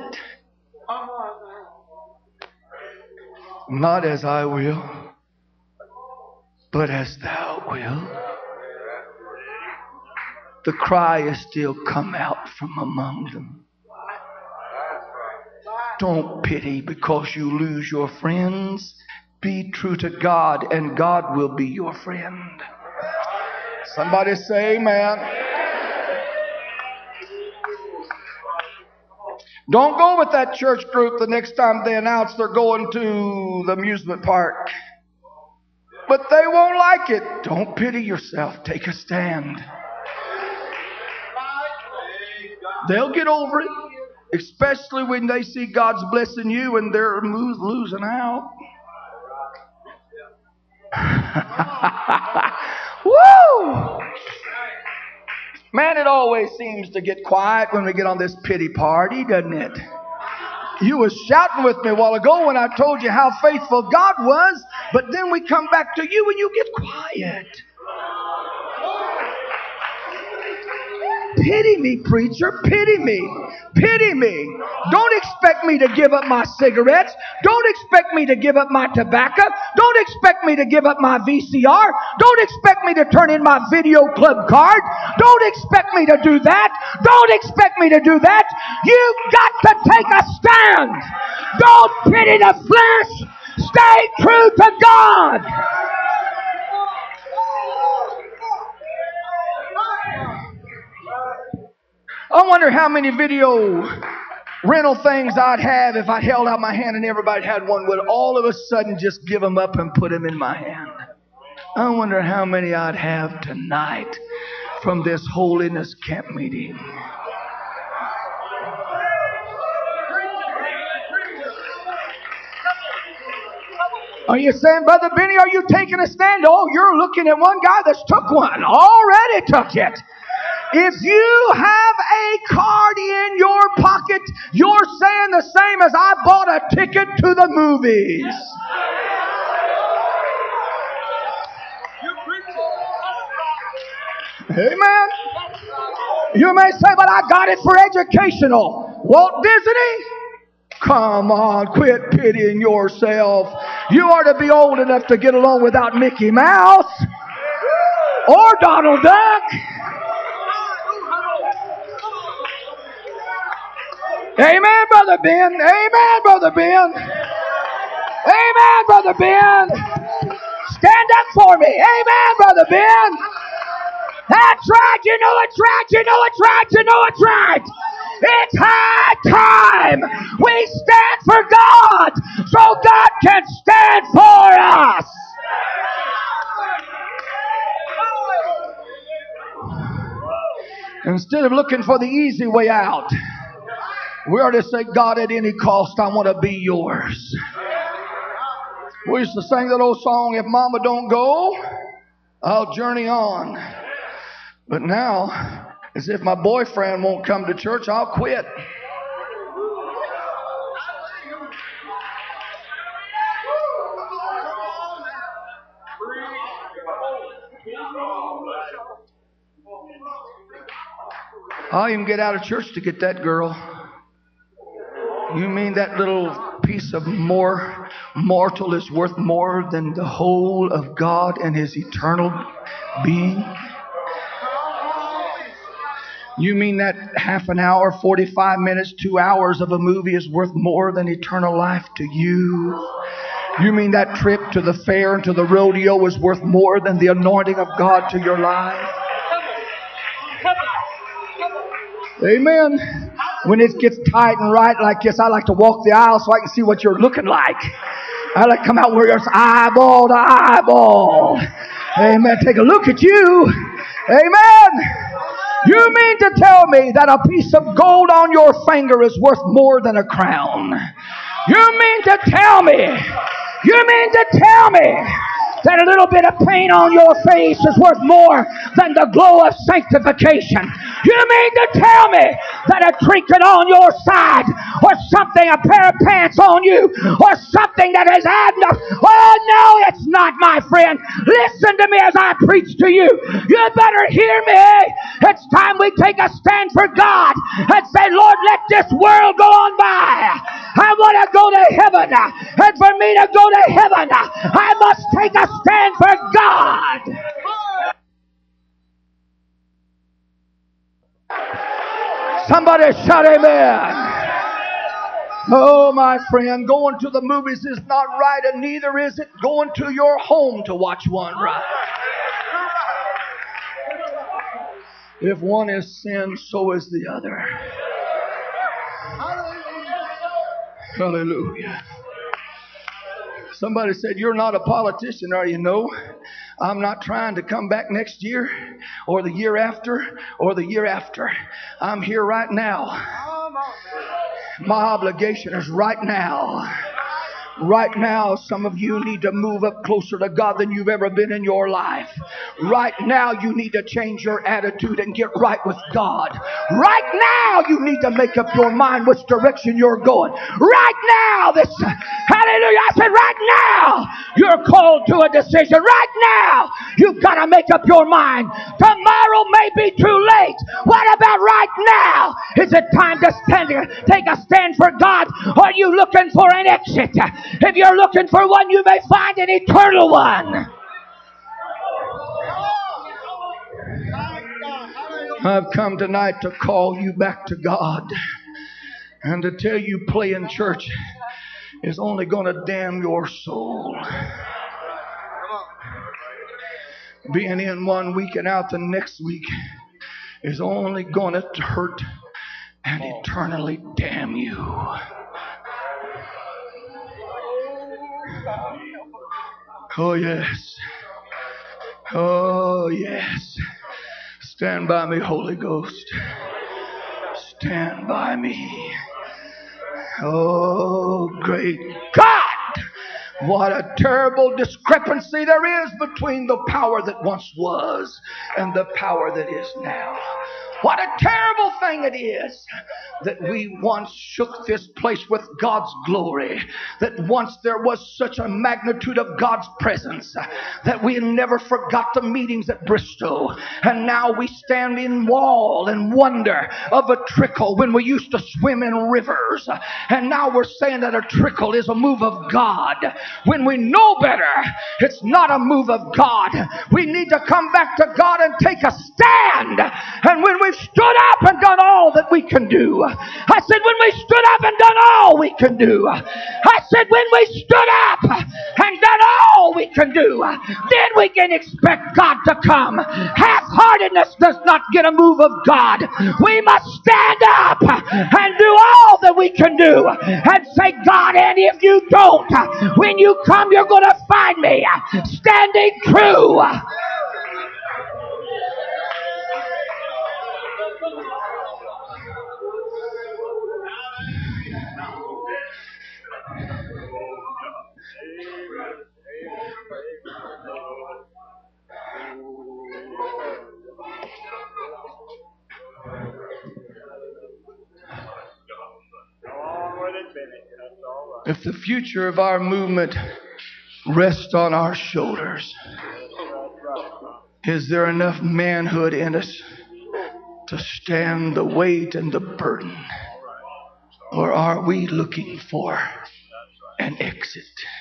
Not as I will, but as thou wilt. The cry is still come out from among them. Don't pity because you lose your friends. Be true to God, and God will be your friend. Somebody say amen. Don't go with that church group the next time they announce they're going to the amusement park. But they won't like it. Don't pity yourself. Take a stand. They'll get over it, especially when they see God's blessing you and they're losing out. Woo! Man, it always seems to get quiet when we get on this pity party, doesn't it? You was shouting with me a while ago when I told you how faithful God was, but then we come back to you and you get quiet. Pity me, preacher. Pity me. Pity me. Don't expect me to give up my cigarettes. Don't expect me to give up my tobacco. Don't expect me to give up my V C R. Don't expect me to turn in my video club card. Don't expect me to do that. Don't expect me to do that. You've got to take a stand. Don't pity the flesh. Stay true to God. I wonder how many video rental things I'd have if I held out my hand and everybody had one, would all of a sudden just give them up and put them in my hand. I wonder how many I'd have tonight from this holiness camp meeting. Are you saying, Brother Benny, are you taking a stand? Oh, you're looking at one guy that's took one. Already took it. If you have a card in your pocket, you're saying the same as I bought a ticket to the movies. Amen. You may say, but I got it for educational. Walt Disney? Come on, quit pitying yourself. You ought to be old enough to get along without Mickey Mouse or Donald Duck. Amen, Brother Ben. Amen, Brother Ben. Amen, Brother Ben. Stand up for me. Amen, Brother Ben. That's right. You know it's right. You know it's right. You know it's right. It's high time we stand for God so God can stand for us. Instead of looking for the easy way out, we are to say, God, at any cost, I want to be yours. We used to sing that old song, if Mama don't go, I'll journey on. But now, as if my boyfriend won't come to church, I'll quit. I'll even get out of church to get that girl. You mean that little piece of more mortal is worth more than the whole of God and His eternal being? You mean that half an hour, forty-five minutes, two hours of a movie is worth more than eternal life to you? You mean that trip to the fair and to the rodeo is worth more than the anointing of God to your life? Amen. When it gets tight and right like this, I like to walk the aisle so I can see what you're looking like. I like to come out where you're eyeball to eyeball. Amen. Take a look at you. Amen. You mean to tell me that a piece of gold on your finger is worth more than a crown? You mean to tell me, you mean to tell me that a little bit of paint on your face is worth more than the glow of sanctification? You mean to tell me that a trinket on your side or something, a pair of pants on you or something that is adding up? Oh no, it's not, my friend. Listen to me as I preach to you. You better hear me. It's time we take a stand for God and say, Lord, let this world go on by. I want to go to heaven. And for me to go to heaven, I must take a stand for God. Somebody shout amen. Oh, my friend, going to the movies is not right, and neither is it going to your home to watch one right. If one is sin, so is the other. Hallelujah. Somebody said, you're not a politician, are you? No. I'm not trying to come back next year or the year after or the year after. I'm here right now. My obligation is right now. Right now, some of you need to move up closer to God than you've ever been in your life. Right now, you need to change your attitude and get right with God. Right now, you need to make up your mind which direction you're going. Right now, this, hallelujah, I said right now, you're called to a decision. Right now, you've got to make up your mind. Tomorrow may be too late. What about right now? Is it time to stand, take a stand for God? Or are you looking for an exit? If you're looking for one, you may find an eternal one. I've come tonight to call you back to God and to tell you playing church is only going to damn your soul. Being in one week and out the next week is only going to hurt and eternally damn you. Oh, yes. Oh, yes. Stand by me, Holy Ghost. Stand by me. Oh, great God. What a terrible discrepancy there is between the power that once was and the power that is now. What a terrible thing it is that we once shook this place with God's glory, that once there was such a magnitude of God's presence that we never forgot the meetings at Bristol, and now we stand in awe and wonder of a trickle when we used to swim in rivers, and now we're saying that a trickle is a move of God when we know better. It's not a move of God. We need to come back to God and take a stand, and when we've stood up and done all that we can do, I said when we stood up and done all we can do, I said when we stood up and done all we can do, then we can expect God to come. Half-heartedness does not get a move of God. We must stand up and do all that we can do and say, God, and if you don't, when you come, you're going to find me standing true. If the future of our movement rests on our shoulders, is there enough manhood in us to stand the weight and the burden? Or are we looking for an exit?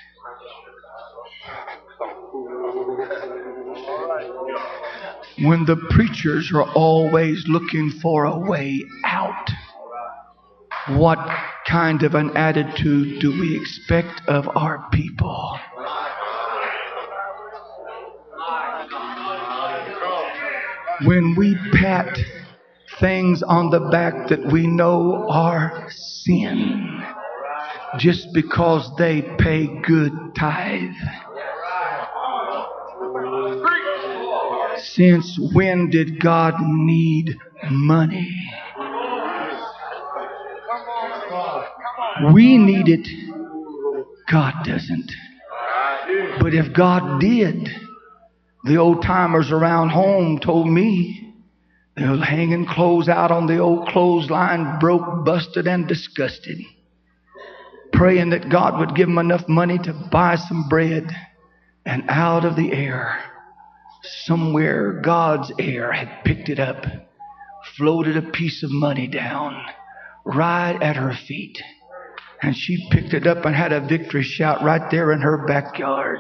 When the preachers are always looking for a way out, what kind of an attitude do we expect of our people? When we pat things on the back that we know are sin just because they pay good tithe. Since when did God need money? We need it. God doesn't. But if God did, the old timers around home told me they were hanging clothes out on the old clothesline, broke, busted, and disgusted, praying that God would give them enough money to buy some bread. And out of the air, somewhere God's air had picked it up, floated a piece of money down right at her feet. And she picked it up and had a victory shout right there in her backyard.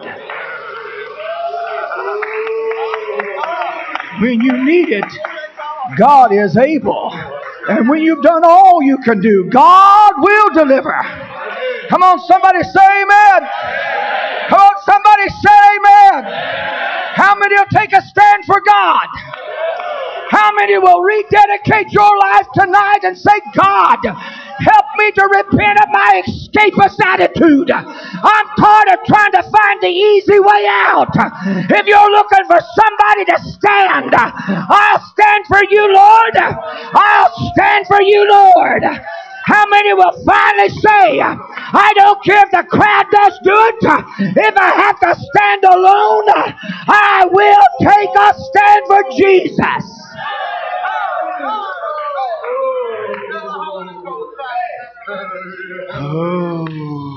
When you need it, God is able. And when you've done all you can do, God will deliver. Come on, somebody say amen. Come on, somebody say amen. How many will take a stand for God? How many will rededicate your life tonight and say, God, help me to repent of my escapist attitude. I'm tired of trying to find the easy way out. If you're looking for somebody to stand, I'll stand for you, Lord. I'll stand for you, Lord. How many will finally say, I don't care if the crowd does do it. If I have to stand alone, I will take a stand for Jesus. Oh.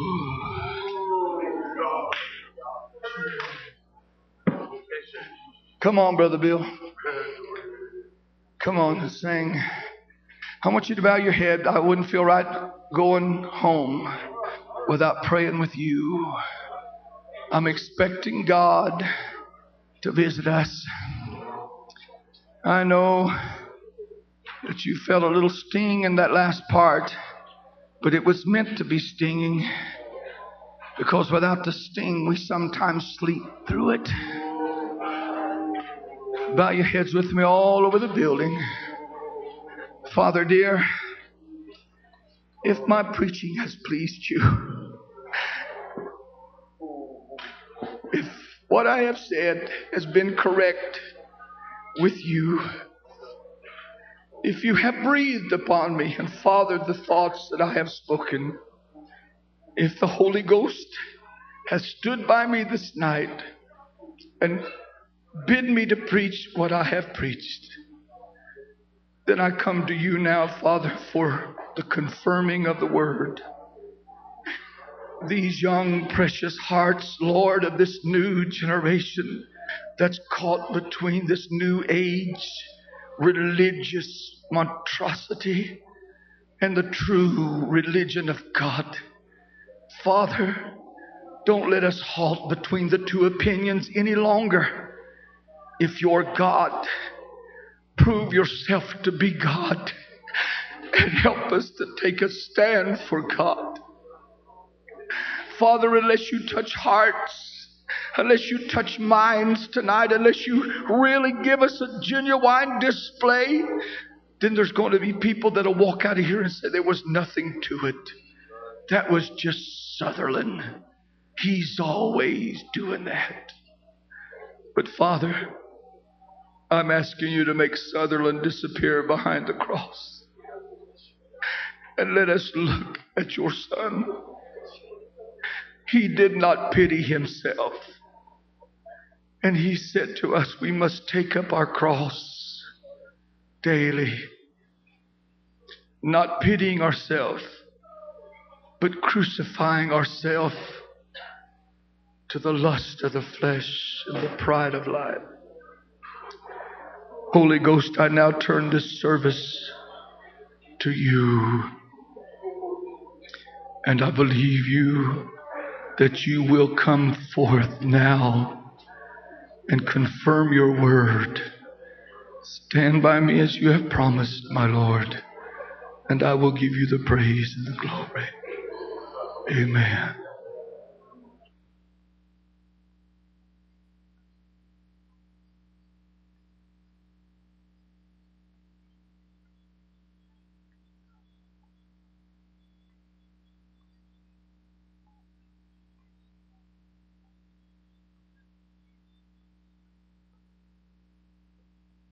Come on, Brother Bill. Come on, sing. I want you to bow your head. I wouldn't feel right going home without praying with you. I'm expecting God to visit us. I know that you felt a little sting in that last part, but it was meant to be stinging, because without the sting, we sometimes sleep through it. Bow your heads with me all over the building. Father dear, if my preaching has pleased you, if what I have said has been correct with you, if you have breathed upon me and fathered the thoughts that I have spoken, if the Holy Ghost has stood by me this night and bid me to preach what I have preached, then I come to you now, Father, for the confirming of the word. These young, precious hearts, Lord, of this new generation that's caught between this new age religious monstrosity and the true religion of God. Father, don't let us halt between the two opinions any longer. If you're God, prove yourself to be God and help us to take a stand for God. Father, unless you touch hearts, unless you touch minds tonight, unless you really give us a genuine display, then there's going to be people that'll walk out of here and say there was nothing to it. That was just Sutherland. He's always doing that. But Father, I'm asking you to make Sutherland disappear behind the cross. And let us look at your Son. He did not pity himself. And he said to us, we must take up our cross daily. Not pitying ourselves, but crucifying ourselves to the lust of the flesh and the pride of life. Holy Ghost, I now turn this service to you. And I believe you that you will come forth now and confirm your word. Stand by me as you have promised, my Lord, and I will give you the praise and the glory. Amen.